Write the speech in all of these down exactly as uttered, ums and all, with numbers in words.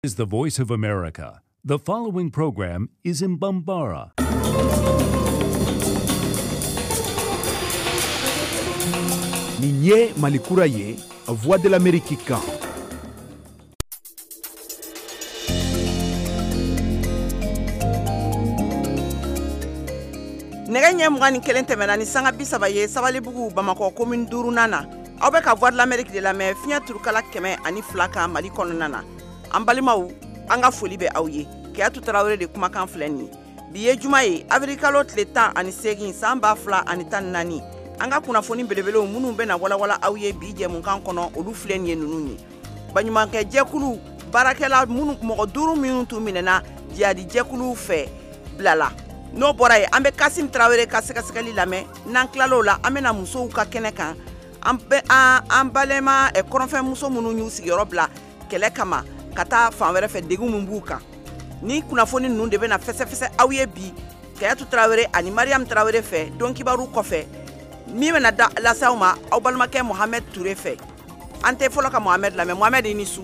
is the voice of America. The following program is in Bambara. Ninye Malikura ye, Voix de l'Amérique kan. Nega nye mugani kelen tɛmɛna ni sanga bi saba ye Sabalibugu Bamakɔ commune duuru nana aw bɛ ka Voix de l'Amérique de lamɛn fiɲɛ turukala kɛmɛ ani fila kan Mali kɔnɔna na an balimaw an ka foli bɛ aw ye Keyatu Tarawele de kumakan filɛ nin ye bi ye juma ye avril kalo tile tan ani segin san ba fila ani tan ni naani an ka kunnafoni belebelew minnu bɛna walawala aw ye bi jɛmukan kɔnɔ olu filɛ nin ye ninnu ye baɲumankɛ jɛkulu baarakɛla minnu mɔgɔ duuru minnu tun minɛna jihadi jɛkulu fɛ bilala n'o bɔra ye an bɛ Kasim Tarawele ka sɛgɛsɛgɛli lamɛn n'an tilal'o la an bɛna musow ka kɛnɛ kan an bɛ an balema kɔrɔnfɛn muso minnu y'u sigiyɔrɔ bila kɛlɛ kama ka taa fan wɛrɛ fɛ degun min b'u kan ni kunnafoni ninnu de bɛna fɛsɛfɛsɛ aw ye bi Keyatu Tarawele ani Mariam Tarawele fɛ don kibaru kɔfɛ min bɛna da lase aw ma aw balimakɛ Mohamed Ture fɛ an tɛ fɔlɔ ka Mohamed lamɛn Mohamed i ni su.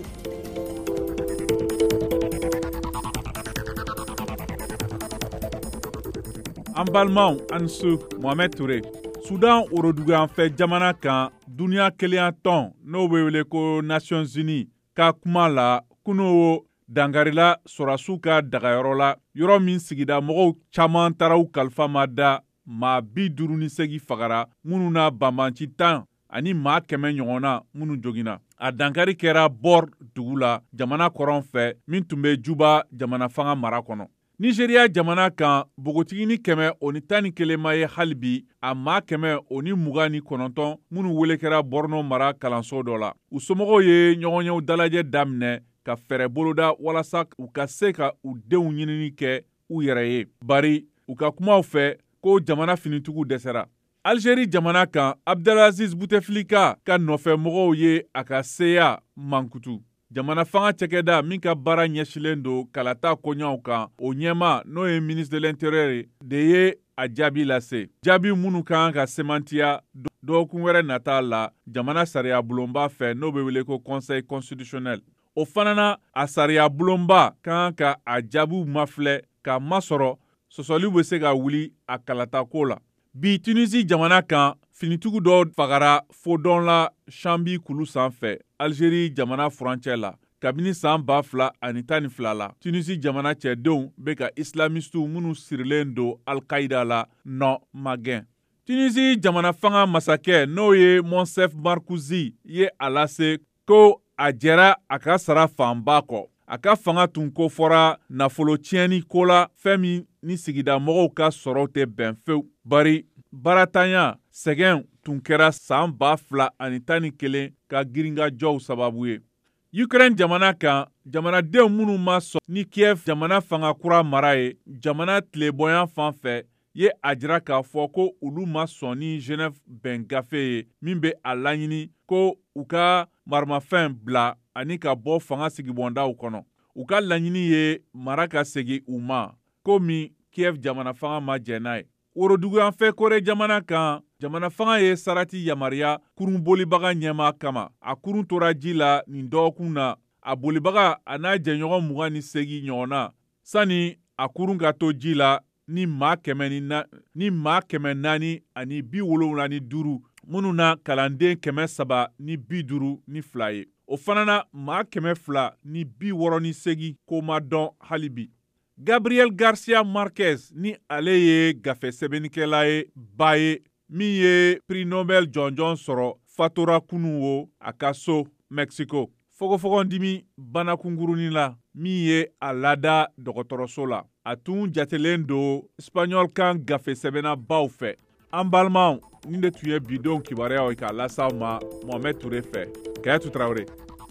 An balimaw an su Mohamed Ture. Sudan woroduguyan fɛ jamana kan duniya kelen tɔn n'o bɛ wele ko Nations Unies ka kuma la kuno dangarila sɔrɔsiw ka dagayɔrɔ la yɔrɔ min sigida mɔgɔw caman taara u kalifa ma da maa bi duuru ni segi fagara minnu na banbanci tan ani maa kɛmɛ ɲɔgɔnna minnu jogina a dankari kɛra Bor dugu la jamana kɔrɔn fɛ min tun bɛ Juba jamana fanga mara kɔnɔ. Nigeria jamana kan bogotigini kɛmɛ o ni tan ni kelen ma ye hali bi a maa kɛmɛ o ni mugan ni kɔnɔntɔn minnu wele kɛra Borno mara kalanso dɔ la. U somɔgɔw ye ɲɔgɔnyew dalajɛ daminɛ ka fɛrɛ boloda walasa u ka se ka u denw ɲinini kɛ u yɛrɛ ye. Bari u ka kumaw fɛ ko jamana finitigiw dɛsɛra. Algérie jamana kan Abdelaziz Bouteflika ka nɔfɛmɔgɔw ye a ka seya mankutu. Jamana fanga cɛkɛda min ka baara ɲɛsilen don kalata koɲaw kan o ɲɛma n'o ye ministre de l'intérieur de ye a jaabi lase. Jaabi minnu kan ka semantiya dɔgɔkun wɛrɛ nata la jamana sariya bulonba fɛ n'o bɛ wele ko conseil constitutionnel. O fana na a sariya bulonba kan ka a jaabiw mafilɛ ka masɔrɔ sɔsɔliw bɛ se ka wuli a kalata ko la. Bi Tunisie jamana kan finitigiw dɔ fagara fodɔn la Chambi kulu sanfɛ Algérie jamana furancɛ la kabini san ba fila ani tan ni fila la. Tunisie jamana cɛdenw bɛ ka islamistiw minnu sirilen don Al-Qaïda la nɔ magɛn. Tunisie jamana fanga masakɛ n'o ye Monsef Markouzi ye a lase ko a jɛra a ka sara fanba kɔ. A ka fanga tun ko fɔra nafolo tiɲɛni ko la fɛn min ni sigida mɔgɔw ka sɔrɔw tɛ bɛn fewu. Bari baratanya sɛgɛn tun kɛra san ba fila ani tan ni kelen ka giringajɔw sababu ye. Ukraine jamana kan jamanadenw minnu ma sɔn ni Kiev jamana fanga kura mara ye jamana tilebɔnya fan fɛ ye a jira k'a fɔ ko olu ma sɔn ni Genève bɛn gafe ye min bɛ a laɲini ko u ka marimafɛn bila ani ka bɔ fanga sigibɔndaw kɔnɔ. U ka laɲini ye mara ka segin u ma ko min Kiev jamana fanga ma jɛn n'a ye. Woroduguyanfɛ Kore jamana kan jamana fanga ye sarati yamariya kurun bolibaga ɲɛma kama. A kurun tora ji la nin dɔgɔkun na a bolibaga a n'a jɛɲɔgɔn mugan ni segi ɲɔgɔnna sani a kurun ka to ji la ni maa kɛmɛ ni na ni maa kɛmɛ naani ani bi wolonwula ni duuru minnu na kalanden kɛmɛ saba ni bi duuru ni fila ye. O fana na maa kɛmɛ fila ni bi wɔɔrɔ ni segi ko ma dɔn hali bi. Gabriel Garcia Marquez ni ale ye gafe sɛbɛnnikɛla ye ba ye min ye prix Nobel jɔnjɔn sɔrɔ fatora kunun wo a ka so Mexico. Fogofogondimi banakungurunin la min ye a lada dɔgɔtɔrɔso la. A tun jatelen don Espanyol kan gafe sɛbɛnna baw fɛ. An balimaw nin de tun ye bidon kibaruyaw ye k'a lasaw ma Mohamed Ture fɛ. Keyatu Tarawele.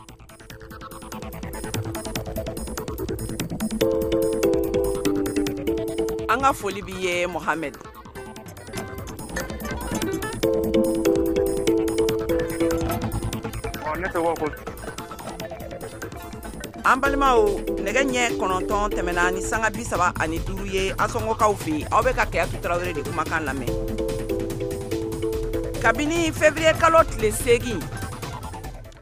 An ka foli b'i ye Mohamed. An balimaw nɛgɛ ɲɛ kɔnɔntɔn tɛmɛna ni sanga bi saba ani duuru ye asɔngɔkaw fɛ yen aw bɛ ka Keyatu Tarawele de kumakan lamɛn. Kabini février kalo tile segin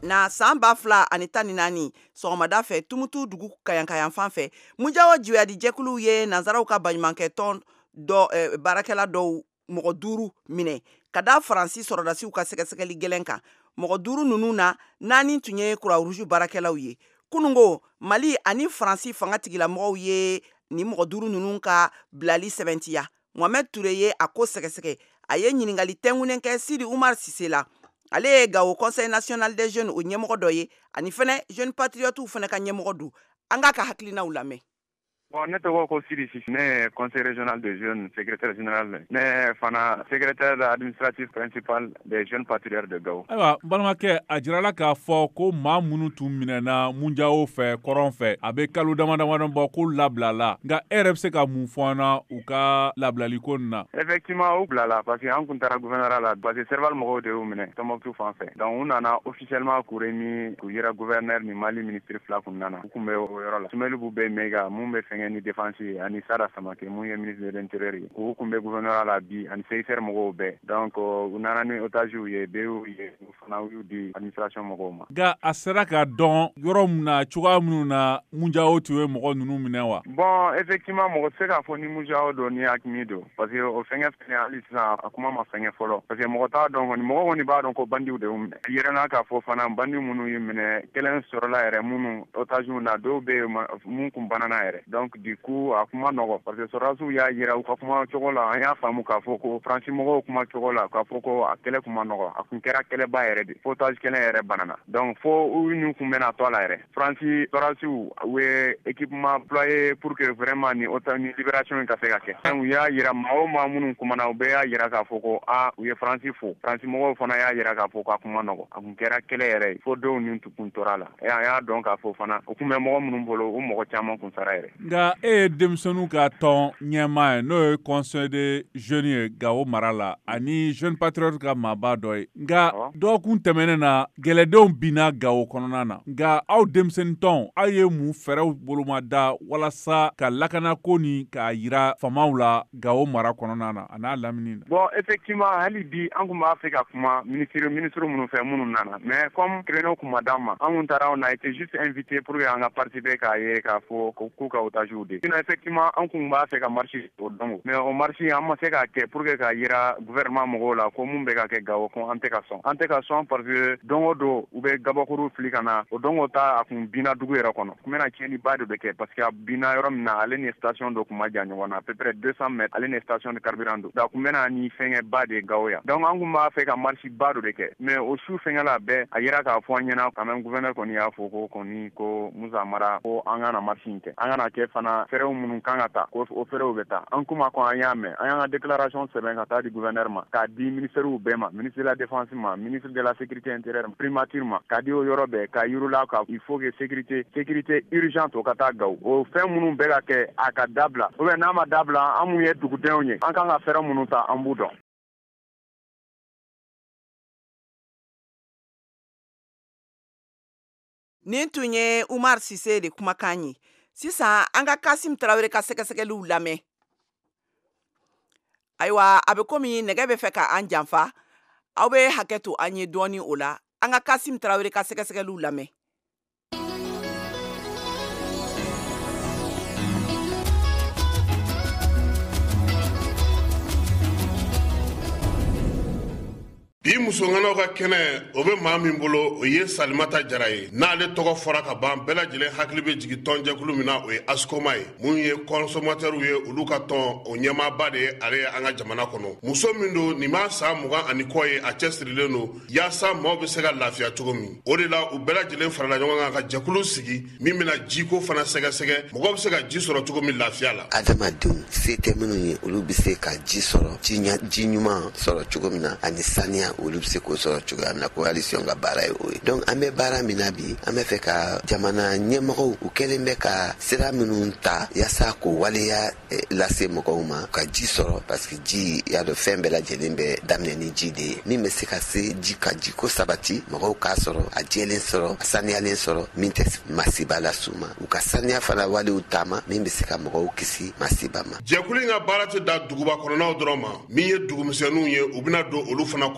na san ba fila ani tan ni naani sɔgɔmada fɛ tumutu dugu kayankayan fan fɛ munjawo jiwadi jɛkuluw ye nanzaraw ka baɲumankɛ tɔn dɔ eh, baarakɛla dɔw mɔgɔ duuru minɛ ka da faransi sɔrɔdasiw ka sɛgɛsɛgɛli gɛlɛn kan mɔgɔ duuru nunu na naani tun ye Croix Rouge baarakɛlaw ye kunungo Mali ani faransi fanga tigilamɔgɔw ye ni mɔgɔ duuru nunu ka bilali sɛbɛntiya Mohamed Touré ye a ko sɛgɛsɛgɛ a ye ɲiningali tɛngunen kɛ Sidi Umar Sise la ale ye Gao Conseil National des Jeunes o ɲɛmɔgɔ dɔ ye ani fɛnɛ Jeune Patriotes fɛnɛ ka ɲɛmɔgɔ du an ka ka hakilinaw lamɛn. Bon, ne tɔgɔ ko Sidi Sise, ne conseil régional des jeunes, secrétaire général, ne fana secrétaire administratif principal des jeunes patriotes de Gao. Ayiwa balimakɛ a jirala k'a fɔ ko maa minnu tun minɛna Munjawo fɛ kɔrɔn fɛ a bɛ kalo dama dama bɔ ko labilala nka e yɛrɛ bɛ se ka mun fɔ an na u ka labilali ko nin na. Effectivement u bilala parce que an kun taara gouvernorat la parce que Serval mɔgɔw de y'u minɛ Tombouctou fan fɛ donc u nana officiellement k'u remis k'u yira gouverneur ni Mali ministre fila kun nana u kun bɛ o yɔrɔ la Sumeli Bube Mega mun bɛ fɛngɛ ni défense ani Sara Samake mun ye ministre de l'intérieur ye u kun bɛ gouvernorat la bi ani C I C R mɔgɔw bɛɛ donc u nana ni otage ye B U ye u fana y'u di administration mɔgɔw ma. Nka a sera ka dɔn yɔrɔ min na cogoya minnu na Munjawo tun ye mɔgɔ ninnu minɛ wa. Bon effectivement mɔgɔ tɛ se k'a fɔ ni Munjawo don ni Hakimi don parce que o fɛngɛ fɛnɛ hali sisan a kuma ma fɛngɛ fɔlɔ parce que mɔgɔ t'a dɔn kɔni mɔgɔ kɔni b'a dɔn ko bandiw de y'u minɛ yɛrɛna k'a fɔ fana bandi minnu y'u minɛ kelen sɔrɔla yɛrɛ minnu otage na dɔw bɛ yen mun kun banana yɛrɛ donc du coup a kuma nɔgɔ parce que sɔrɔdasiw y'a yira u ka kuma cogo la an y'a faamu k'a fɔ ko faransi mɔgɔw kuma cogo la k'a fɔ ko a kɛlɛ kuma nɔgɔ a kun kɛra kɛlɛba yɛrɛ de fo otage kɛlɛ yɛrɛ banana donc fo u ni kun bɛna to la yɛrɛ faransi sɔrɔdasiw u ye équipement déployé pour que vraiment ni otage ni libération ka se ka kɛ u y'a yira maa o maa minnu kumana u bɛɛ y'a yira k'a fɔ ko a u ye faransi fo faransi mɔgɔw fana y'a yira k'a fɔ ko a kuma nɔgɔ a kun kɛra kɛlɛ yɛrɛ ye fo dɔw ni kun tora la e an y'a dɔn k'a fɔ fana o kun bɛ mɔgɔ minnu bolo o mɔgɔ caman kun sara yɛrɛ. Nka e ye denmisɛnninw ka tɔn ɲɛmaa ye n'o ye conseil de jeunes ye Gao mara la ani jeune patriote ka maaba dɔ ye nka dɔgɔkun tɛmɛnen na gɛlɛdenw binna Gao kɔnɔna na nka aw denmisɛnnin tɔn aw ye mun fɛɛrɛw boloma da walasa ka lakanako ni k'a yira famaw la Gao mara kɔnɔna na a n'a lamini na. Bon effectivement hali bi an kun b'a fɛ ka kuma ministre ministre minnu fɛ minnu nana mais comme créneau kun ma d'an ma an kun taara on a été juste invité pour que an ka participer k'a ye k'a fɔ k'u ka otages de sinon effectivement an kun b'a fɛ ka marche o dɔn mais o marche an ma se k'a kɛ pour que k'a yira gouvernement mɔgɔw la ko mun bɛ ka kɛ Gao ko an tɛ ka sɔn an tɛ ka sɔn parce que don o don u bɛ gabakuru fili ka na o don o ta a kun binna dugu yɛrɛ kɔnɔ kun bɛna tiɲɛniba de bɛ kɛ parce que a binna yɔrɔ min na ale ni station dɔ kun ma jan ɲɔgɔn na à peu près deux cents mètres ale ni station de carburant do donc kun bɛna ni fɛngɛ ba de Gao ya donc an kun b'a fɛ ka marche ba dɔ de kɛ mais o su fɛngɛ la bɛɛ a yira k'a fɔ an ɲɛna quand même gouverneur kɔni y'a fɔ ko kɔni ko Musa Mara ko an kana marche in kɛ an kana kɛ fana fɛɛrɛw minnu kan ka ta ko o fɛɛrɛw bɛ ta an kuma ko an y'a mɛn an y'an ka déclaration sɛbɛn ka taa di gouverneur ma k'a di ministériw bɛɛ ma ministre de la défense ma ministre de la sécurité intérieure primature ma k'a di o yɔrɔ bɛɛ k'a yirula ka il faut que sécurité sécurité urgente o ka taa Gao o fɛn minnu bɛ ka kɛ a ka dabila ou bien n'a ma dabila an mun ye dugudenw ye an kan ka fɛɛrɛ minnu ta an b'u dɔn. Nin tun ye Umar Sise de kumakan ye sisan an ka Kasim Tarawele ka sɛgɛsɛgɛliw lamɛn ayiwa a bɛ komi nɛgɛ bɛ fɛ ka an janfa aw bɛ hakɛ to an ye dɔɔni o la an ka Kasim Tarawele ka sɛgɛsɛgɛliw lamɛn. bi musonganaw ka kɛnɛ o bɛ maa min bolo o ye Salimata Jara ye n'ale tɔgɔ fɔra ka ban bɛɛ lajɛlen hakili bɛ jigin tɔnjɛkulu min na o ye Askoma ye mun ye consommateurs ye olu ka tɔn o ɲɛmaaba de ye ale ye an ka jamana kɔnɔ muso min don nin b'a san mugan ani kɔ ye a cɛsirilen don yaasa maaw bɛ se ka lafiya cogo min o de la u bɛɛ lajɛlen farala ɲɔgɔn kan ka jɛkulu sigi min bɛna jiko fana sɛgɛsɛgɛ mɔgɔw bɛ se ka ji sɔrɔ cogo min lafiya la adamadenw se tɛ minnu ye olu bɛ se ka ji sɔrɔ ji ɲuman sɔrɔ cogo min na ani saniya olu bɛ se k'o sɔrɔ cogoya min na coalition ka baara ye o ye donc an bɛ baara min na bi an bɛ fɛ ka jamana ɲɛmɔgɔw u kɛlen bɛ ka sira minnu ta yaasa k'o waleya lase mɔgɔw ma ka ji sɔrɔ parce que ji y'a dɔn fɛn bɛɛ lajɛlen bɛ daminɛ ni ji de ye min bɛ se ka se ji ka jiko sabati mɔgɔw k'a sɔrɔ a jɛlen sɔrɔ a saniyalen sɔrɔ min tɛ masiba las'u ma u ka saniya fana walew taama min bɛ se ka mɔgɔw kisi masiba ma. jɛkulu in ka baara tɛ da duguba kɔnɔnaw dɔrɔn ma min ye dugumisɛnninw ye u bɛna don olu fana kɔnɔna na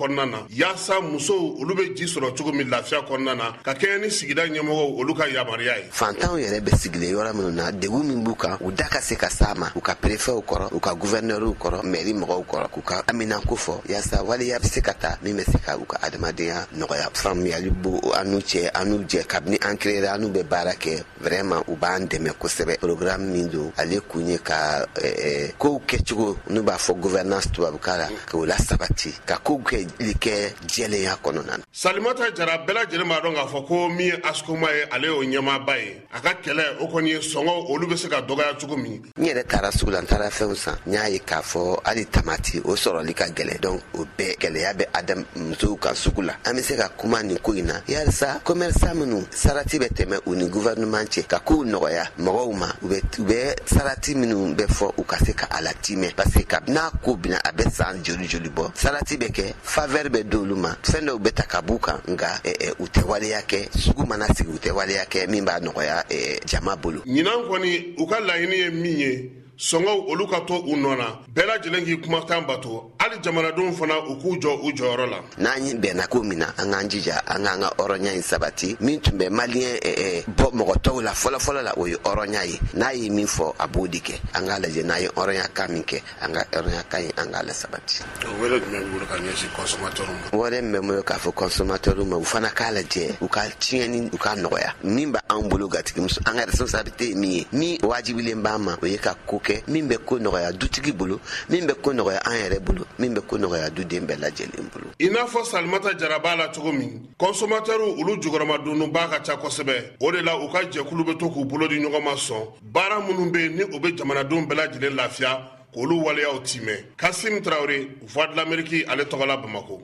yaasa musow olu be ji sɔrɔ cogo min lafiya kɔnɔna na ka kɛɲɛ ni sigida ɲɛmɔgɔw olu ka yamaruya ye. Fantanw yɛrɛ bɛ sigilen yɔrɔ minnu na degun min b'u kan u da ka se ka s'a ma u ka préfɛtw kɔrɔ u ka gouvernɛrw kɔrɔ mairie mɔgɔw kɔrɔ k'u ka aminako fɔ yaasa waleya bɛ se ka taa min bɛ se ka u ka adamadenya nɔgɔya. Faamuyali b'u anu cɛ anu jɛ kabini an créera anu bɛ baara kɛ vraiment u b'an dɛmɛ kosɛbɛ. Programme min don ale kun ye ka kow kɛcogo n'u b'a fɔ gouvernance tubabukan la k'o la sabati ka kow kɛ kɛ jɛlenya kɔnɔna na. Salimata Jara bɛɛ lajɛlen b'a dɔn k'a fɔ ko min ye Askoma ye ale y'o ɲɛmaaba ye a ka kɛlɛ o kɔni ye sɔngɔ olu bɛ se ka dɔgɔya cogo min. N yɛrɛ taara sugu la n taara fɛnw san n y'a ye k'a fɔ hali tamati o sɔrɔli ka gɛlɛ donc o bɛɛ gɛlɛya bɛ adam musow ka sugu la. An bɛ se ka kuma nin ko in na yalisa commerçant minnu sarati bɛ tɛmɛ u ni gouvernement cɛ ka kow nɔgɔya mɔgɔw ma u bɛ u bɛ sarati minnu bɛ fɔ u ka se ka a latimɛ parce que ka n'a ko bina a bɛ san joli joli bɔ sarati bɛ kɛ faveur bɛ d'olu ma fɛn dɔw bɛ ta ka b'u kan nka u tɛ waleya kɛ sugu mana sigi u tɛ waleya kɛ min b'a nɔgɔya jama bolo. Ɲinan kɔni u ka laɲini ye min ye sɔngɔw olu ka to u nɔ na bɛɛ lajɛlen k'i kumakan bato hali jamanadenw fana u k'u jɔ u jɔyɔrɔ la. N'an bɛnna ko min na an k'an jija an k'an ka hɔrɔnya in sabati min tun bɛ maliyɛn bɔ mɔgɔ tɔw la fɔlɔfɔlɔ la o ye hɔrɔnya ye n'a ye min fɔ a b'o de kɛ an k'a lajɛ n'a ye hɔrɔnya kan min kɛ an ka hɔrɔnya kan in an k'a la sabati. O wɛrɛ jumɛn b'i bolo ka ɲɛsin consommateurs ma. wɛrɛ min bɛ n bolo k'a fɔ consommateurs ma u fana k'a lajɛ u ka tiɲɛni u ka nɔgɔya min b'an bolo gatigimuso an ka responsabilité ye min ye min wajibilen b'an ma o ye ka ko min bɛ ko nɔgɔya dutigi bolo min bɛ ko nɔgɔya an yɛrɛ bolo min bɛ ko nɔgɔya duden bɛɛ lajɛlen bolo. I n'a fɔ Salimata Jara b'a la cogo min consommateurs olu jukɔrɔmadonnenba ka ca kosɛbɛ o de la u ka jɛkulu bɛ to k'u bolo di ɲɔgɔn ma sɔn baara minnu bɛ yen ni o bɛ jamanadenw bɛɛ lajɛlen lafiya k'olu waleyaw timɛ. Kasim Traoré, Voix de l'Amérique, ale tɔgɔ la Bamako.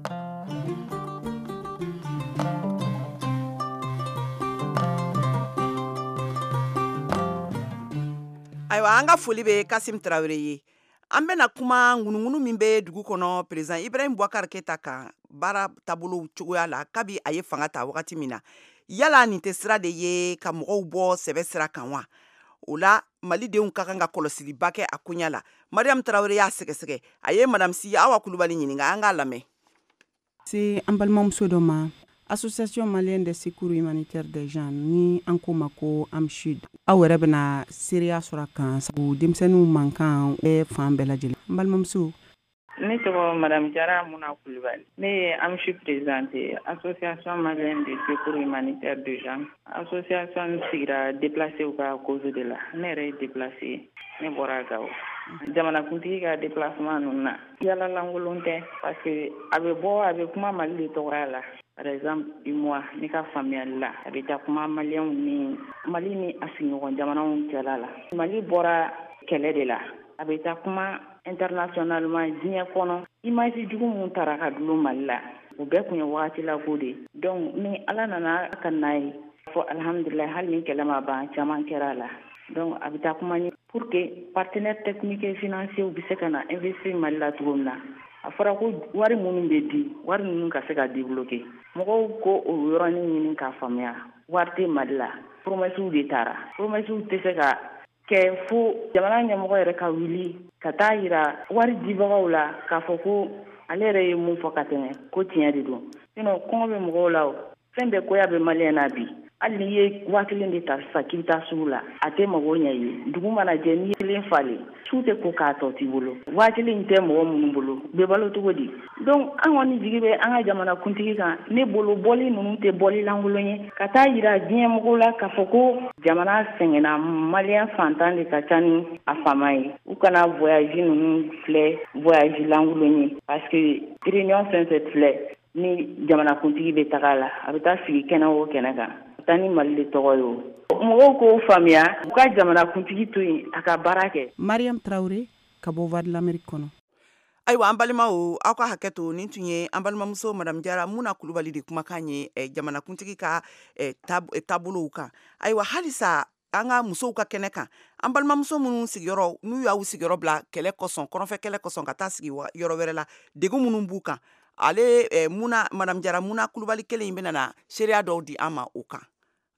Ayiwa an ka foli bɛ Kasim Traoré ye. An bɛna kuma ŋunungunu min bɛ dugu kɔnɔ président Ibrahim Boubacar Keita kan baara taabolo cogoya la kabi a ye fanga ta wagati min na. Yala nin tɛ sira de ye ka mɔgɔw bɔ sɛbɛ sira kan wa? O la Malidenw ka kan ka kɔlɔsiliba kɛ a koɲa la. Mariam Traoré y'a sɛgɛsɛgɛ. A ye Madame Si Awa Kulubali ɲininka an k'a lamɛn. Se an balimamuso dɔ ma Association Malienne de Secours Humanitaire des Gens ni an ko ma ko AMSHUD aw yɛrɛ bɛna seereya sɔrɔ a kan sabu denmisɛnninw man kan bɛɛ fan bɛɛ lajɛlen. An balimamuso. Ne tɔgɔ Madame Jara Muna Kulubali. Ne ye AMSHUD présidente Association Malienne de Secours Humanitaire des Gens. Association sigira déplacé u ka cause de la. Ne yɛrɛ ye déplacé ne bɔra Gawo. Jamanakuntigi ka déplacement ninnu na yala lankolon tɛ parce que a bɛ bɔ a bɛ kuma Mali de tɔgɔya la. Par exemple, du mois, ne ka faamuyali la a bɛ taa kuma maliyɛnw ni Mali ni a sigiɲɔgɔn jamanaw cɛla la. Mali bɔra kɛlɛ de la a bɛ taa kuma internationalement diɲɛ kɔnɔ image jugu mun taara ka dulon Mali la o bɛɛ kun ye wagati la ko de donc ni Ala nana ka n'a ye fɔ alhamdulilayi hali ni kɛlɛ ma ban caman kɛra a la donc a bɛ taa kuma ni pour que partenaires techniques et financiers bɛ se ka na investir Mali la cogo min na. A fɔra ko wari minnu bɛ di wari ninnu ka se ka débloquer mɔgɔw ko o yɔrɔnin ɲini k'a faamuya wari tɛ Mali la promesses de taara promesses tɛ se ka kɛ fo jamana ɲɛmɔgɔ yɛrɛ ka wuli ka taa yira wari dibagaw la k'a fɔ ko ale yɛrɛ ye mun fɔ ka tɛmɛ ko tiɲɛ de don sinon kɔngɔ bɛ mɔgɔw la o fɛn bɛɛ koya bɛ maliyɛn na bi hali n'i ye waa kelen de ta sisan k'i bɛ taa sugu la a tɛ mɔgɔw ɲɛ ye dugu mana jɛ n'i ye kelen falen su tɛ ko k'a tɔ t'i bolo waa kelen tɛ mɔgɔ minnu bolo bɛ balo cogo di donc an kɔni jigi bɛ an ka jamanakuntigi kan ne bolo bɔli ninnu tɛ bɔli lankolon ye ka taa yira diɲɛ mɔgɔw la k'a fɔ ko jamana sɛgɛnna maliyɛn fantan de ka ca ni a faama ye u kana voyage ninnu filɛ voyage lankolon ye parce que réunion fɛn fɛn filɛ ni jamanakuntigi bɛ taga la a bɛ taa sigi kɛnɛ o kɛnɛ kan tani Mali de tɔgɔ ye o mɔgɔw k'o faamuya u ka jamanakuntigi to yen a ka baara kɛ. Mariam Traoré ka bɔ Voix de l'Amérique kɔnɔ. Ayiwa an balimaw aw ka hakɛ to nin tun ye an balimamuso Madame Jara Muna Kulubali de kumakan ye eh, jamanakuntigi ka eh, tab taabolow kan. Ayiwa halisa an ka musow ka kɛnɛ kan an balimamuso minnu sigiyɔrɔ n'u y'aw sigiyɔrɔ bila kɛlɛ kɔsɔn kɔnɔfɛ kɛlɛ kɔsɔn ka taa sigi yɔrɔ wɛrɛ la degun minnu b'u kan ale eh, Muna Madame Jara Muna Kulubali kelen in bɛna na seereya dɔw di an ma o kan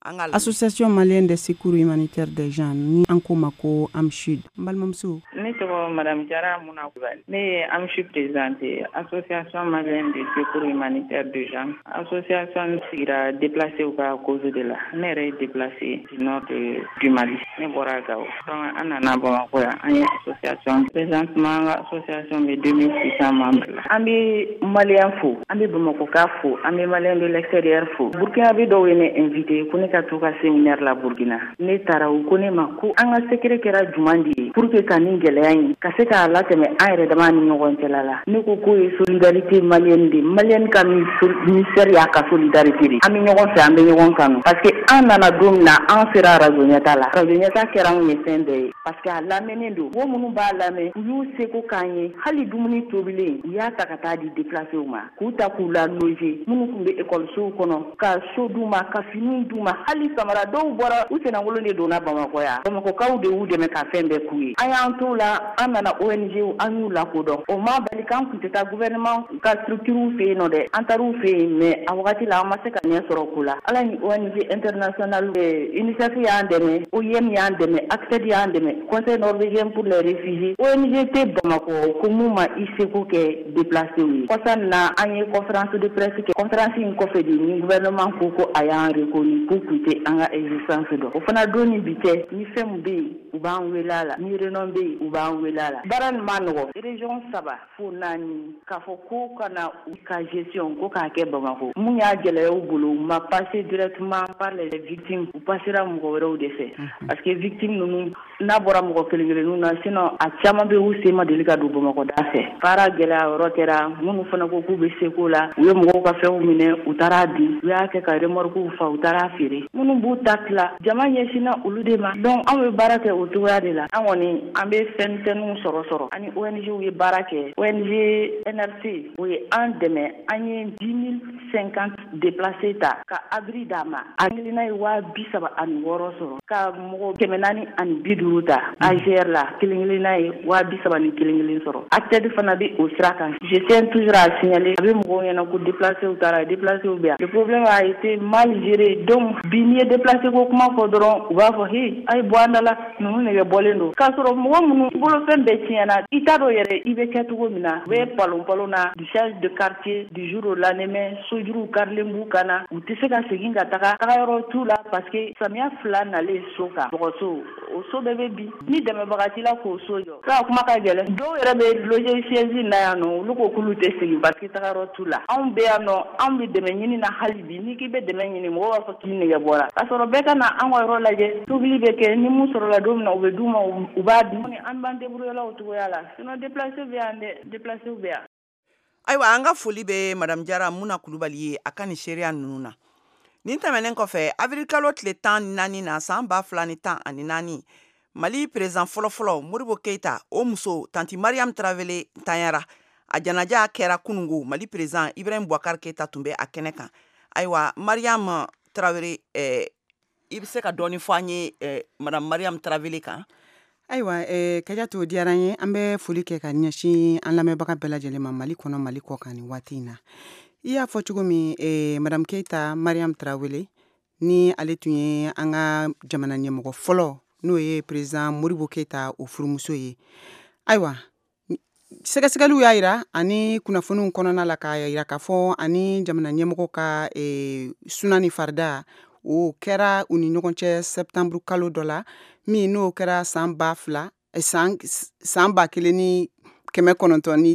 Association malienne de secours humanitaire des gens ni anko mako amshud mbalmamsu ne tɔgɔ madame Jara Muna Kulibali ne ye amshud présidente association malienne de secours humanitaire des gens association sigira déplacé u ka cause de la ne yɛrɛ ye déplacé du nord de, du Mali ne bɔra Gao donc an nana Bamakɔ yan an ye association présentement an ka association bɛ deux mille six cents membres la an bɛ malien fo an bɛ Bamakɔka fo an bɛ malien de l'extérieur fo Burkina bɛ dɔw ye ne invité ko ne ka to ka séminaire la Burkina ne taara u ko ne ma ko an ka secret kɛra juman de ye pour que ka nin gɛlɛya in ka se k'a latɛmɛ an yɛrɛ dama ni ɲɔgɔn cɛla la ne ko k'o ye solidarité malienne de malienne ka ministère y'a ka solidarité de an bɛ ɲɔgɔn fɛ an bɛ ɲɔgɔn kanu parce que an nana don min na an sera radio ɲɛta la radio ɲɛta kɛra anw ye fɛn bɛɛ ye parce que a lamɛnnen don mɔgɔ minnu b'a lamɛn u y'u seko k'an ye hali dumuni tobilen u y'a ta ka taa di déplacés ma k'u ta k'u la loger minnu tun bɛ écolesow kɔnɔ ka so d'u ma ka finiw d'u ma hali samara dɔw bɔra u sɛnɛnkolo de donna Bamakɔ yan Bamakɔkaw de y'u dɛmɛ ka fɛn bɛɛ k'u ye an y'an t'o la an nana O N G an y'u lakodɔn o ma bali k'an kun tɛ taa gouvernement ka structure fɛ yen nɔ dɛ an taar'u fɛ yen mais a wagati la an ma se ka ɲɛ sɔrɔ ko la ala ni O N G international UNICEF y'an dɛmɛ O I M y'an dɛmɛ ACTED y'an dɛmɛ Conseil norvégien pour les réfugiés O N G tɛ Bamakɔ ko mun ma i seko kɛ déplacé ye kɔsa na an ye conférence de presse kɛ conférence in kɔfɛ de ni gouvernement ko ko a y'an reconnu k'u kun tɛ an ka existence dɔn o fana don ni bi tɛ ni fɛn min bɛ yen u b'an wele a la ni réunion bɛ yen u b'an wele a la baara nin ma nɔgɔ région saba fo naani k'a fɔ ko ka na u ka gestion ko k'a kɛ Bamakɔ mun y'a gɛlɛya u bolo u ma passer directement par les victimes u passera mɔgɔ wɛrɛw de fɛ parce que victime ninnu n'a bɔra mɔgɔ kelen kelenninw na sinon a caman bɛ u sen ma deli ka don Bamakɔ da fɛ baara gɛlɛya yɔrɔ kɛra minnu fana ko k'u bɛ seko la u ye mɔgɔw ka fɛnw minɛ u taara di u y'a kɛ ka remorquew fa u taara feere minnu b'u ta tila jama ɲɛsinna olu de ma donc an bɛ baara kɛ o cogoya de la an kɔni an bɛ fɛn misɛnninw sɔrɔ sɔrɔ ani O N G ye baara kɛ O N G N R C o ye an dɛmɛ an ye dix mille cinquante déplacés ta ka abri d'a ma a kelenna ye waa bi saba ani wɔɔrɔ sɔrɔ ka mɔgɔ kɛmɛ naani ani bi duuru ta A G R la kelen kelenna ye waa bi saba ni kelen kelen sɔrɔ ACTED fana bɛ o sira kan je tiens toujours à signaler a bɛ mɔgɔw ɲɛna ko déplacés taara déplacés bɛ yan le problème a été mal géré donc bi n'i ye déplacé ko kuma fɔ dɔrɔn u b'a fɔ he a ye bɔ an da la ninnu nɛgɛ bɔlen don k'a sɔrɔ mɔgɔ minnu bolofɛn bɛɛ tiɲɛna i t'a dɔn yɛrɛ i bɛ kɛ cogo min na u bɛ palon palon na du chef de quartier du jour au lendemain sojuru karilen b'u kan na u tɛ se ka segin ka taga taga yɔrɔ t'u la parce que samiya fila nalen so kan bɔgɔso o so bɛɛ bɛ bi ni dɛmɛbaga t'i la k'o so jɔ k'a kuma ka gɛlɛn dɔw yɛrɛ bɛ loger siège na yan nɔ olu ko k'olu tɛ segin parce que taga yɔrɔ t'u la anw bɛ yan nɔ anw bɛ dɛmɛ ɲini na hali bi n'i k'i bɛ dɛmɛ ɲini mɔgɔw b'a fɔ k'i nɛgɛ bɔra k'a sɔrɔ bɛɛ ka na an ka yɔrɔ lajɛ tobili bɛ kɛ ni mun sɔrɔla don min na u bɛ d'u ma u b'a di an b'an débrouiller la o cogoya la sinon déplacé bɛ yan dɛ déplacé bɛ yan ayiwa an ka foli bɛ madame Jara Muna Kulibali ye a ka nin seereya ninnu na nin tɛmɛnen kɔfɛ avril kalo tile tan ni naani na san ba fila ni tan ani naani Mali président fɔlɔfɔlɔ Modibo Keyita o muso tanti Mariam Tarawele tanyara a janaja kɛra kunungo Mali président Ibrahim Boubacar Keyita tun bɛ a kɛnɛ kan ayiwa Mariam Tarawele eh, i bɛ se ka dɔɔni fɔ an ye eh, madame Mariam Tarawele kan ayiwa eh, Kadiatou diyara an ye an bɛ foli kɛ ka ɲɛsin an lamɛnbaga bɛɛ lajɛlen ma Mali kɔnɔ Mali kɔ kan nin waati in na i y'a fɔ cogo min eh, madame Keyita Mariam Tarawele ni ale tun ye an ka jamana ɲɛmɔgɔ fɔlɔ n'o ye président Modibo Keyita o furumuso ye ayiwa sɛgɛsɛgɛliw y'a yira ani kunnafoniw kɔnɔna la k'a yira k'a fɔ ani jamana ɲɛmɔgɔ ka eh, suna ni farida o kɛra u ni ɲɔgɔn cɛ septembre kalo dɔ la min n'o kɛra san ba fila san, san ba kelen ni kɛmɛ kɔnɔntɔn ni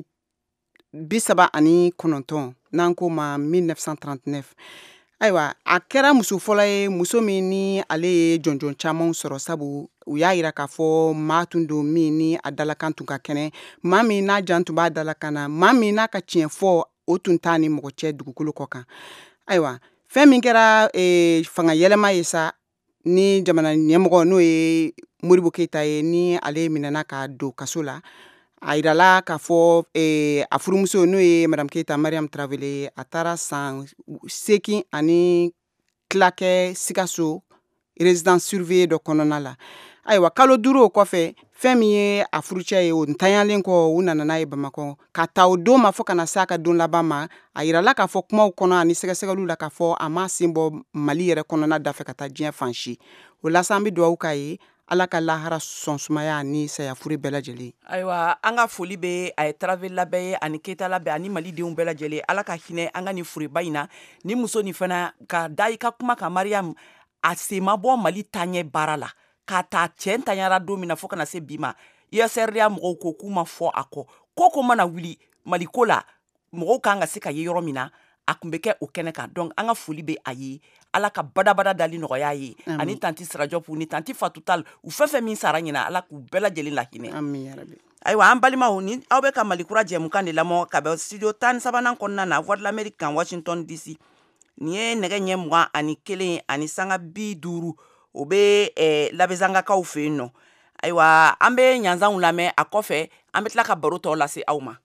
bi saba ani kɔnɔntɔn n'an ko ma mille neuf cent trente-neuf ayiwa a kɛra muso fɔlɔ ye muso min ni ale ye jɔnjɔn camanw sɔrɔ sabu u y'a yira k'a fɔ maa tun don min ni a dalakan tun ka kɛnɛ maa min n'a jan tun b'a dalakan na maa min n'a ka tiɲɛ fɔ o tun t'a ni mɔgɔ cɛ dugukolo kɔ kan ayiwa fɛn min kɛra e, fanga yɛlɛma ye sa ni jamana ɲɛmɔgɔ n'o ye Modibo Keyita ye ni ale minɛna ka don kaso la a yirala k'a fɔ e, a furumuso n'o ye madame Keyita Mariam Tarawele a taara san seegin ani tila kɛ Sikaso résidence surveillée dɔ kɔnɔna la ayiwa kalo duuru o kɔfɛ fɛn min ye a furucɛ ye o ntanyalen kɔ u nana n'a ye Bamakɔ ka ta o don ma fɔ kana se a ka don laban ma a yirala k'a fɔ kumaw kɔnɔ ani sɛgɛsɛgɛliw la k'a fɔ a ma sen bɔ Mali yɛrɛ kɔnɔna dafɛ ka taa diɲɛ fan si o la an bɛ dugawu k'a ye Ala ka lahara sɔn sumaya ni sayafure bɛɛ lajɛlen ayiwa an ka foli bɛ a ye Tarawele labɛn ye ani Keyita labɛn ani Malidenw bɛɛ lajɛlen Ala ka hinɛ an ka nin fureba in na ni muso nin fana ka da i ka kuma kan Mariam a se ma bɔ Mali taɲɛ baara la k'a ta cɛ ntanyara don min na fo kana se bi ma I S R D A mɔgɔw ko k'u ma fɔ a kɔ ko ko mana wuli Maliko la mɔgɔw kan ka se ka ye yɔrɔ min na a kun bɛ kɛ o kɛnɛ kan donc an ka foli bɛ a ye Ala ka badabada dali nɔgɔya ye ani tanti Sirajɔpu ni tanti Fatutal u fɛn fɛn min sara ɲina Ala k'u bɛɛ lajɛlen lahinɛ amin ya rabi ayiwa an balimaw ni aw bɛ ka Malikura jɛmukan de lamɔ ka bɛ studio tan sabanan kɔnɔna na Voix de l'Amérique kan Washington D C ni ye nɛgɛ ɲɛ mugan ani kelen ani sanga bi duuru o bɛ eh, labɛzangakaw fɛ yen nɔ ayiwa an bɛ ɲanzanw lamɛn a kɔfɛ an bɛ tila ka baro tɔw lase aw ma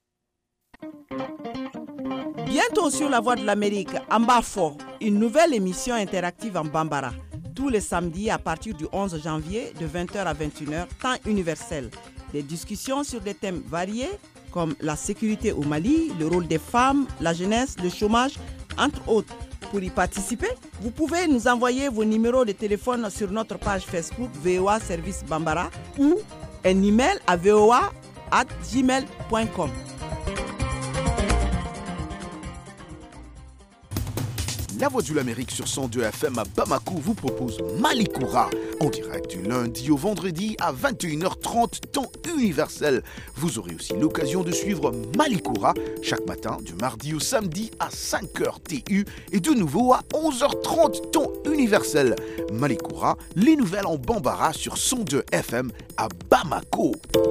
Bientôt sur la Voix de l'Amérique, en bas fort, une nouvelle émission interactive en Bambara, tous les samedis à partir du onze janvier de vingt heures à vingt et une heures, temps universel. Des discussions sur des thèmes variés comme la sécurité au Mali, le rôle des femmes, la jeunesse, le chômage, entre autres. Pour y participer, vous pouvez nous envoyer vos numéros de téléphone sur notre page Facebook V O A Service Bambara ou un email à v o a arobase gmail point com. La Voix de l'Amérique sur cent deux F M à Bamako vous propose Malikoura en direct du lundi au vendredi à vingt et une heures trente temps universel. Vous aurez aussi l'occasion de suivre Malikoura chaque matin du mardi au samedi à cinq heures T U et de nouveau à onze heures trente temps universel. Malikoura, les nouvelles en Bambara sur cent deux F M à Bamako.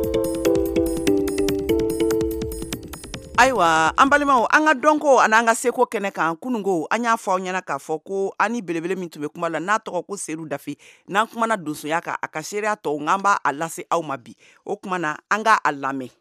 Ayiwa an balimaw an ka dɔnko ani an ka seko kɛnɛ kan kunungo an y'a fɔ aw ɲɛna k'a fɔ ko ani belebele min tun bɛ kuma la n'a tɔgɔ ko Seru Dafe n'an kumana donsoya kan a ka seereya tɔw n'an b'a a lase aw ma bi o kuma na an ka a lamɛn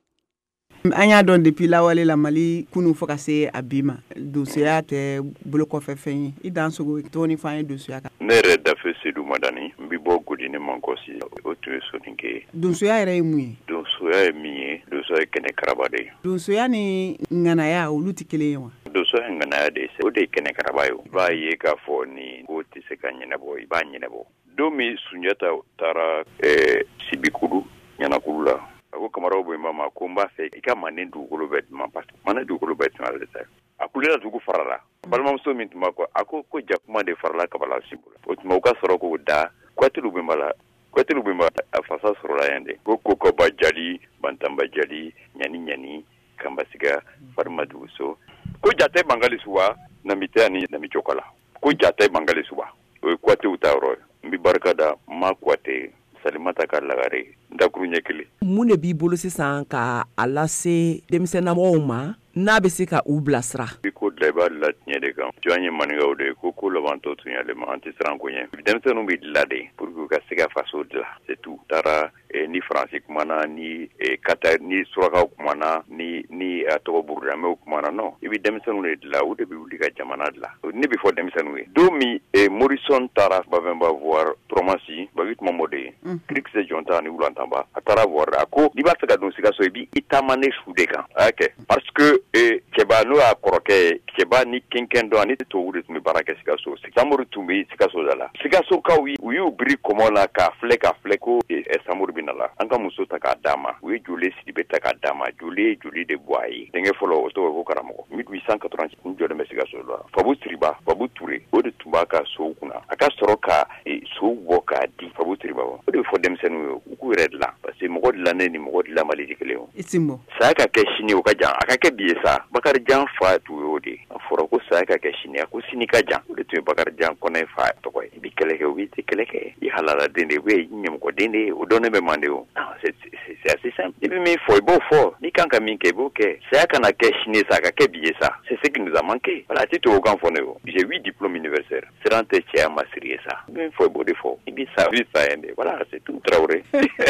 an y'a dɔn depuis lawale la Mali kunu fo ka se a bi ma donsoya tɛ bolo kɔfɛ fɛn ye I dan sogo tɔgɔ f'an ye donsoya kan ne yɛrɛ Dafe Seydou Madani n bɛ bɔ Godini Mankosi o tun ye soninke ye donsoya yɛrɛ ye mun ye donsoya ye min ye donsoya ye kɛnɛ karaba de ye donsoya ni ŋanaya olu tɛ kelen ye wa donsoya ye ŋanaya de ye o de ye kɛnɛ karaba ye i b'a ye k'a fɔ ni ko tɛ se ka ɲɛnabɔ I b'a ɲɛnabɔ don min Sunjata taara ɛɛ Sibikuru Ɲanakuru la a ko Kamaraw Bɛnba ma ko n b'a fɛ I ka Manden dugukolo bɛɛ di ma parce que Manden dugukolo bɛɛ tun ale ta a kulela dugu farala balimamuso min tun b'a kɔ a ko ko jakuma de farala Kabala Sinbo la o tuma u ka sɔrɔ k'o da Kuyatelu Bɛnba la Kuyatelu Bɛnba a fasa sɔrɔla yan de ko Kokoba Jali Bantamba Jali Ɲani Ɲani Kambasiga Farimadu So ko Jate Bangali Suba Namite ani Namicokala ko Jate Bangali Suba o ye Kuyatew ta yɔrɔ ye n bɛ barika da ma Kuyate Salimata ka lagare ndakuru ɲɛ kelen mun de b'i bolo sisan ka a lase denmisɛnnamɔgɔw ma n'a bɛ se ka u bilasira I ko dilan I b'a dilan tiɲɛ de kan jɔn ye maninkaw de ko ko labantɔ tun y'ale ma an tɛ siran ko ɲɛ denmisɛnninw bɛ dilan de pour que u ka se ka faso dilan c'est tout taara ni Faransi kumana ni kata ni surakaw kumana ni ni a tɔgɔ burudamɛw kumana non I bɛ denmisɛnninw de dilan u de bɛ wuli ka jamana dilan ne bɛ fɔ denmisɛnninw ye don min Morrison taara Bafɛnba voir Promasi Bagi Tumamɔde ye Kirikisɛ Jɔnta ani Wulantanba a taara voir a ko n'i b'a fɛ ka don Sikaso I b'i taama ne su de kan a y'a kɛ parce que cɛba n'o y'a kɔrɔkɛ ye cɛba ni kinkɛn dɔn ani tubabuw de tun bɛ baara kɛ Sikaso Samori tun bɛ Sikaso da la Sikasokaw u y'u biri kɔmɔ la k'a filɛ k'a filɛ ko Samori bɛ na la an ka muso ta k'a d'a ma u ye Jole Sidibe ta k'a d'a ma Jole ye joli de bɔ a ye denkɛ fɔlɔ o tɔgɔ ko karamɔgɔ mille huit cent quatre-vingt-six n jɔlen bɛ Sikaso la Fabu Tiriba Fabu Ture o de tun b'a ka sow kunna a ka sɔrɔ ka sow bɔ k'a di Fabu Tiriba ma o de bɛ fɔ denmisɛnninw ye u k'u yɛrɛ dilan parce que mɔgɔ dilannen ni mɔgɔ dilan Mali tɛ kelen ye saya ka kɛ sini o ka jan a ka kɛ bi ye sa Bakarijan fa tun y'o de a fɔra ko saya ka kɛ sini a ko sini ka jan o de tun ye Bakarijan Kɔnɛ fa tɔgɔ ye I bɛ kɛlɛ kɛ o bɛ tɛ kɛlɛ kɛ I halaladen de ou bien I ɲɛmɔgɔden de o dɔnnen bɛ Mande o c'est c'est assez simple I bɛ min fɔ I b'o fɔ n'i kan ka min kɛ I b'o kɛ saya kana kɛ sini sa a ka kɛ bi ye sa c'est ce qui nous a manqué voilà a tɛ tubabukan fɔ ne o j'ai huit diplômes universitaires siran tɛ cɛya masiri ye sa I bɛ min fɔ I b'o de fɔ I bɛ sa I bɛ sa yan de voilà c'est tout Traoré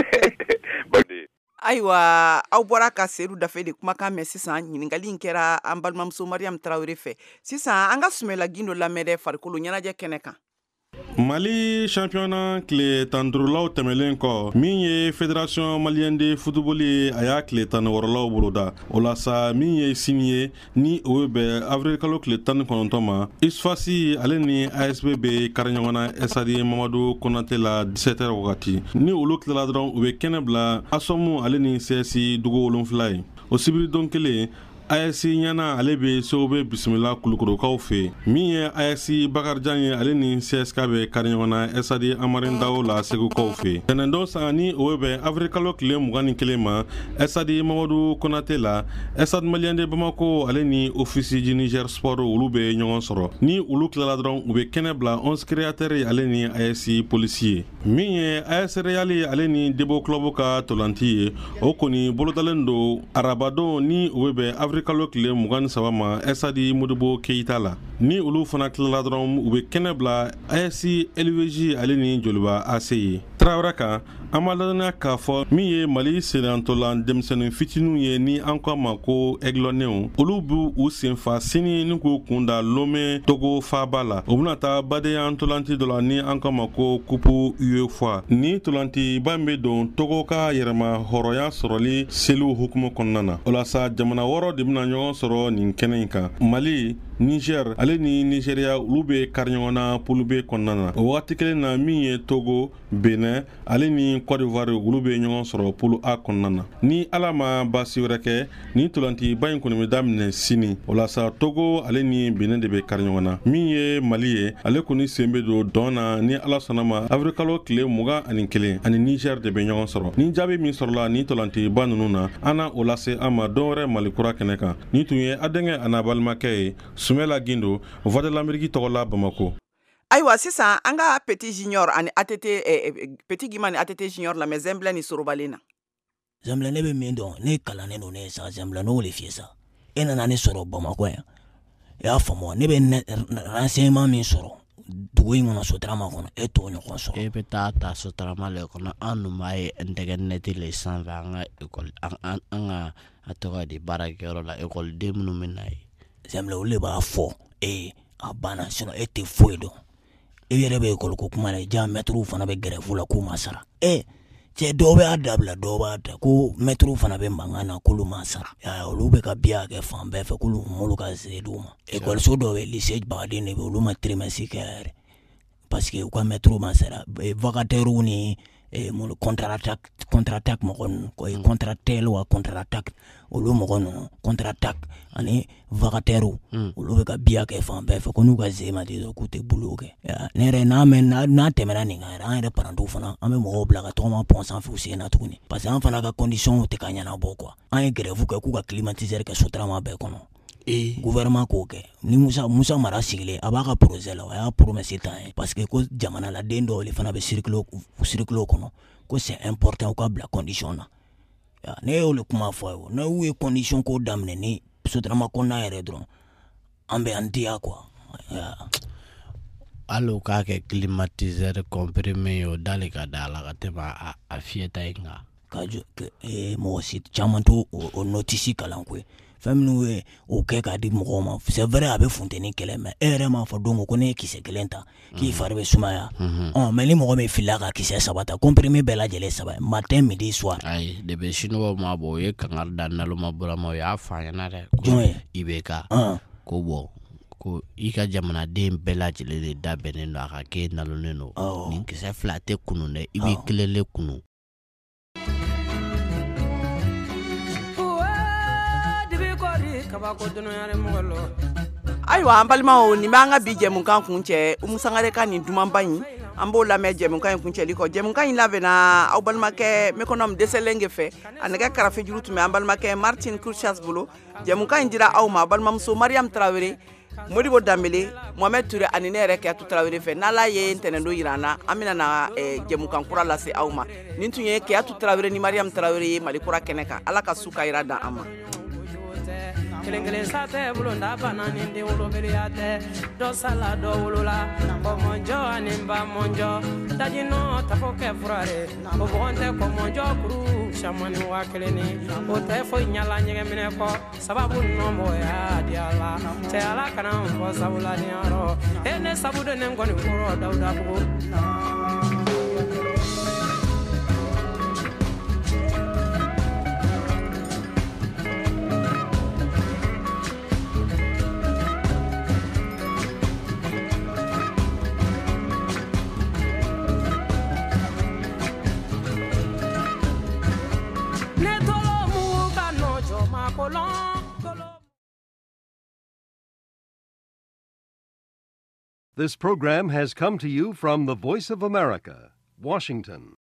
ayiwa aw bɔra ka Seru Dafe de kumakan mɛn sisan ɲininkali in kɛra an balimamuso Mariam Traoré fɛ sisan an ka Sumela Gindo lamɛn dɛ farikolo ɲɛnajɛ kɛnɛ kan Mali championnat clé tandrulaw tɛmɛlen kɔ min ye fédération malienne de football ye a y'a clé tan wɔɔrɔlaw boloda o la sa min ye sini ye ni o bɛ avril kalo clé tan kɔnɔntɔn ma isfasi ale ni A S B bɛ kari ɲɔgɔn na Esadi Mamadu Konate la dix-sept heures wagati ni olu tilala dɔrɔn u bɛ kɛnɛ bila Asomu ale ni C S I dugu wolonfila ye o sibiri don kelen A S I ɲana ale bɛ Sobe bisimila Kulukorokaw fɛ min ye A S I Bakarijan ye ale ni C S K bɛ kari ɲɔgɔn na Esadi Amarindaw la Segukaw fɛ tɛnɛndon san ni o bɛ avril kalo tile mugan ni kelen ma Esadi Mamadu Konate la Esadi Malien de Bamako ale ni Office du Niger Sport olu bɛ ɲɔgɔn sɔrɔ ni olu tilala dɔrɔn u bɛ kɛnɛ bila onze créateurs ale ni A S I policier min ye A S Real ale ni Debo Club ka tolanti ye o kɔni bolodalen don arabadon ni o bɛ avril kalo tile mugan ni saba ma Esadi Modibo Keita la ni olu fana tilala dɔrɔn u bɛ kɛnɛ bila A S I L V J ale ni Joliba A C ye Traoré kan an b'a ladɔnniya k'a fɔ min ye Mali senantolan denmisɛnnin fitininw ye ni an k'a ma ko aiglonnenw olu b'u u senfa sini ni k'u kunda Lomé Togo faaba la o bɛna taa badenya ntolanci dɔ la ni an k'a ma ko kupu U E F A ni ntolanciba min bɛ don Togo ka yɛrɛma hɔrɔnya sɔrɔli seliw hukumu kɔnɔna na o la sa jamana wɔɔrɔ de bɛna ɲɔgɔn sɔrɔ nin kɛnɛ in kan Mali Niger ale ni Nigeria olu bɛ kari ɲɔgɔn na poule B kɔnɔna na o waati kelen na min ye Togo Benin ale ni Côte d'Ivoire olu bɛ ɲɔgɔn sɔrɔ poule A kɔnɔna na ni ala ma baasi wɛrɛ kɛ ni ntolanciba in kɔni bɛ daminɛ sini o la sa Togo ale ni Benin de bɛ kari ɲɔgɔn na min ye Mali ye ale kɔni sen bɛ don dɔn na ni ala sɔnna ma avril kalo tile mugan ani kelen ani Niger de bɛ ɲɔgɔn sɔrɔ ni jaabi min sɔrɔla ni ntolanciba ninnu na an na o lase an ma dɔn wɛrɛ Mali kura kɛnɛ kan ni tun ye a denkɛ a n'a balimakɛ ye Sumela Gindo Voix de l'Amérique tɔgɔla Bamako. Ayiwa sisan an ka Petit Junior ani A T T eh, Petit Gima ni A T T Junior la mais Zembla ni sorobalen na. Zembla ne bɛ min dɔn ne kalannen don ne sa Zembla n'o le fiyɛ sa e nana ne sɔrɔ Bamako yan i y'a faamu ne bɛ renseignement min sɔrɔ dugu in kɔnɔ Sotrama kɔnɔ e t'o ɲɔgɔn sɔrɔ. E bɛ taa ta Sotrama le kɔnɔ an dun b'a ye internet le sanfɛ an ka école an ka a tɔgɔ di baarakɛyɔrɔ la école den minnu bɛ na ye. Zembla olu de b'a fɔ e a banna sinon e tɛ foyi dɔn e yɛrɛ bɛ école ko kuma la ja maître fana bɛ grève la k'u ma sara e cɛ dɔw bɛ a dabila dɔw b'a da ko maître fana bɛ mankan na k'olu ma sara olu bɛ ka biya kɛ fan bɛɛ fɛ k'olu m'olu ka se d'u ma écoleso dɔw bɛ lycée Bagaden de bɛ olu ma trimestre kɛ yɛrɛ parce que u ka maître ma sara vacataires ni mun contre-attaque contre-attaque mɔgɔ ninnu ko contre-tel wa contre-attaque olu mɔgɔ ninnu contre-attaque ani vacataires olu bɛ ka biya kɛ fan bɛɛ fɛ ko n'u ka ze ma di k'u tɛ boulot kɛ ne yɛrɛ n'a mɛn n'a tɛmɛna nin kan yɛrɛ an yɛrɛ parantiw fana an bɛ mɔgɔw bila ka tɔgɔma pont sanfɛ u sen na tuguni parce que an fana ka condition tɛ ka ɲɛnabɔ quoi an ye grève kɛ k'u ka climatiseur kɛ Sotrama bɛɛ kɔnɔ gouvernement k'o kɛ ni Musa Musa Mara sigilen a b'a ka projet la a y'a promesse tan ye parce que ko jamana la den dɔw de fana bɛ circuler circuler kɔnɔ ko c'est important u ka bila condition na ne y'olu kuma fɔ ye ne y'u ye condition ko daminɛ ni Sotrama kɔnɔna yɛrɛ dɔrɔn an bɛ an diya quoi hali u k'a kɛ climatiseur comprimé ye o dali ka da la ka tɛmɛ a fiyɛta in kan ka jɔ mɔgɔ si caman t'o o notice kalan koyi fɛn minnu ye o kɛ k'a di mɔgɔw ma c'est vrai a bɛ funteni kɛlɛ mais e yɛrɛ m'a fɔ don ko ne ye kisɛ kelen ta k'i fari bɛ sumaya ɔ mais ni mɔgɔ min filila ka kisɛ saba ta comprimé bɛɛ lajɛlen saba matin midi soir ayi depuis Chinois ma bɔ o ye kangari da Naloma Burama o y'a fɔ an ɲɛna dɛ jɔn ye I B K ko bɔ ko I ka jamanaden bɛɛ lajɛlen de da bɛnnen don a ka k'e nalonnen don nin kisɛ fila tɛ kunun dɛ I b'i kelen le kunun. Ayiwa an balimaw nin b'an ka bi jɛmukan kun cɛ Umu Sangare ka nin dumanba in an b'o lamɛn jɛmukan in kuncɛli kɔ jɛmukan in labɛnna aw balimakɛ Méconome Deselenge fɛ a nɛgɛ karafe juru tun bɛ an balimakɛ Martin Cruchas bolo jɛmukan in dira aw ma balimamuso Mariam Traoré Modibo Dambele Mohamed Touré ani ne yɛrɛ Kiyatu Traoré fɛ n'Ala ye ntɛnɛndon yira an na an bɛna na jɛmukan kura lase aw ma nin tun ye Kiyatu Traoré ni Mariam Traoré Mali kura kɛnɛ kan Ala ka su ka yira dan an ma. kelen kelen sa tɛ bolo nda bana ni den wolobeliya tɛ dɔ sala dɔ wolola kɔmɔnjɔ ani ba mɔnjɔ dajinɔ tafo kɛ fura de o bɔgɔn tɛ kɔmɔnjɔ kuru samani wa kelen ni o tɛ foyi ɲala ɲɛgɛn minɛ kɔ sababu nɔmɔya di ala cɛ ala kana fɔ sabula ni yɔrɔ e ne sabu de ne kɔni kɔrɔ dawuda bugu. This program has come to you from the Voice of America, Washington.